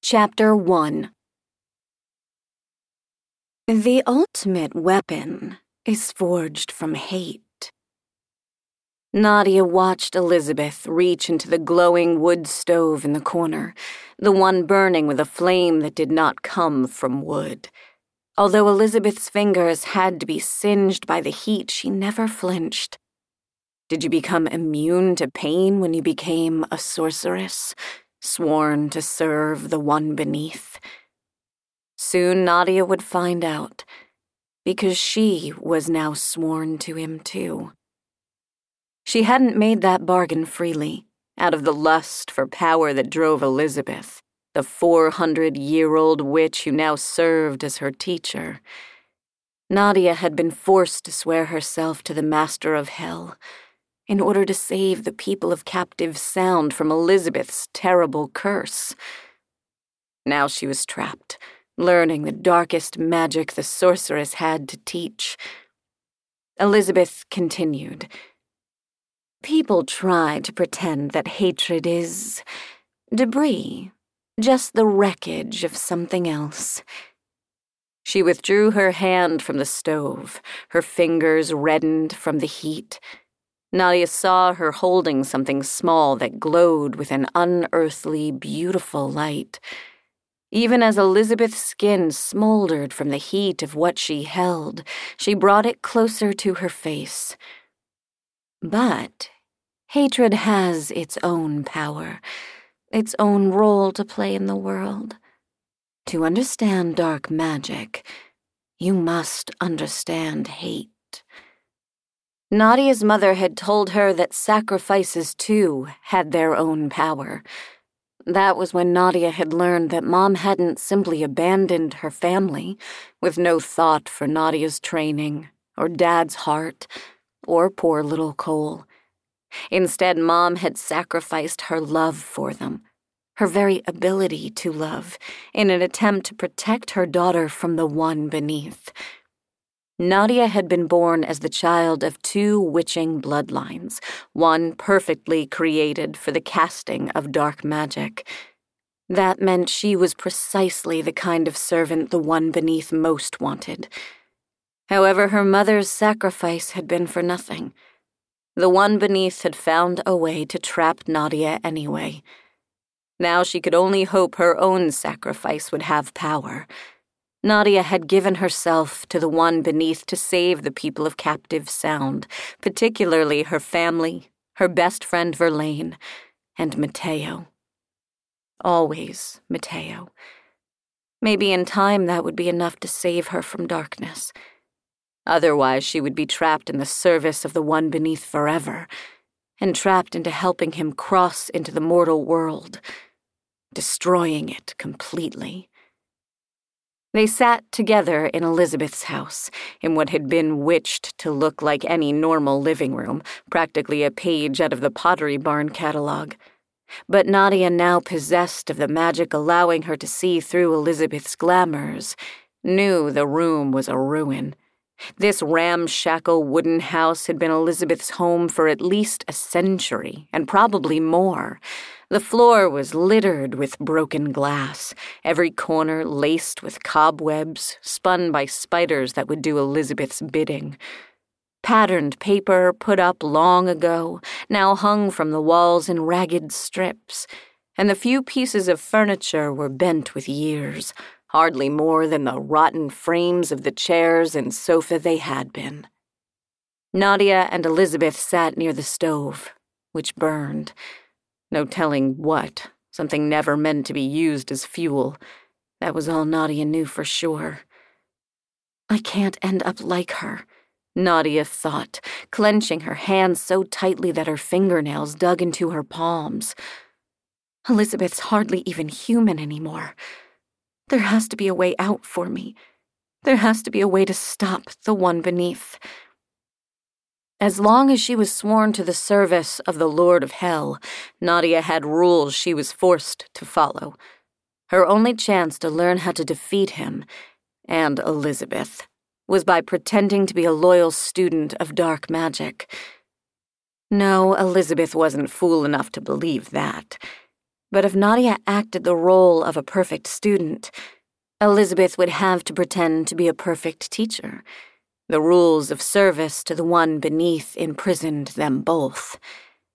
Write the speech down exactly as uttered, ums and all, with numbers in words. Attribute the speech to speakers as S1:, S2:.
S1: Chapter one. The ultimate weapon is forged from hate. Nadia watched Elizabeth reach into the glowing wood stove in the corner, the one burning with a flame that did not come from wood. Although Elizabeth's fingers had to be singed by the heat, she never flinched. Did you become immune to pain when you became a sorceress, sworn to serve the one beneath? Soon Nadia would find out, because she was now sworn to him too. She hadn't made that bargain freely, out of the lust for power that drove Elizabeth, the four-hundred-year-old witch who now served as her teacher. Nadia had been forced to swear herself to the master of hell, in order to save the people of Captive Sound from Elizabeth's terrible curse. Now she was trapped, learning the darkest magic the sorceress had to teach. Elizabeth continued. People try to pretend that hatred is debris, just the wreckage of something else. She withdrew her hand from the stove, her fingers reddened from the heat. Nadia saw her holding something small that glowed with an unearthly, beautiful light. Even as Elizabeth's skin smoldered from the heat of what she held, she brought it closer to her face. But hatred has its own power, its own role to play in the world. To understand dark magic, you must understand hate. Nadia's mother had told her that sacrifices, too, had their own power. That was when Nadia had learned that Mom hadn't simply abandoned her family, with no thought for Nadia's training, or Dad's heart, or poor little Cole. Instead, Mom had sacrificed her love for them, her very ability to love, in an attempt to protect her daughter from the one beneath. Nadia had been born as the child of two witching bloodlines, one perfectly created for the casting of dark magic. That meant she was precisely the kind of servant the one beneath most wanted. However, her mother's sacrifice had been for nothing. The one beneath had found a way to trap Nadia anyway. Now she could only hope her own sacrifice would have power. Nadia had given herself to the one beneath to save the people of Captive Sound, particularly her family, her best friend Verlaine, and Mateo. Always Mateo. Maybe in time that would be enough to save her from darkness. Otherwise she would be trapped in the service of the one beneath forever, and trapped into helping him cross into the mortal world, destroying it completely. They sat together in Elizabeth's house, in what had been witched to look like any normal living room, practically a page out of the Pottery Barn catalog. But Nadia, now possessed of the magic allowing her to see through Elizabeth's glamours, knew the room was a ruin. This ramshackle wooden house had been Elizabeth's home for at least a century, and probably more. The floor was littered with broken glass, every corner laced with cobwebs, spun by spiders that would do Elizabeth's bidding. Patterned paper put up long ago, now hung from the walls in ragged strips, and the few pieces of furniture were bent with years, hardly more than the rotten frames of the chairs and sofa they had been. Nadia and Elizabeth sat near the stove, which burned. No telling what, something never meant to be used as fuel. That was all Nadia knew for sure. I can't end up like her, Nadia thought, clenching her hands so tightly that her fingernails dug into her palms. Elizabeth's hardly even human anymore. There has to be a way out for me. There has to be a way to stop the one beneath. As long as she was sworn to the service of the Lord of Hell, Nadia had rules she was forced to follow. Her only chance to learn how to defeat him, and Elizabeth, was by pretending to be a loyal student of dark magic. No, Elizabeth wasn't fool enough to believe that. But if Nadia acted the role of a perfect student, Elizabeth would have to pretend to be a perfect teacher. The rules of service to the one beneath imprisoned them both.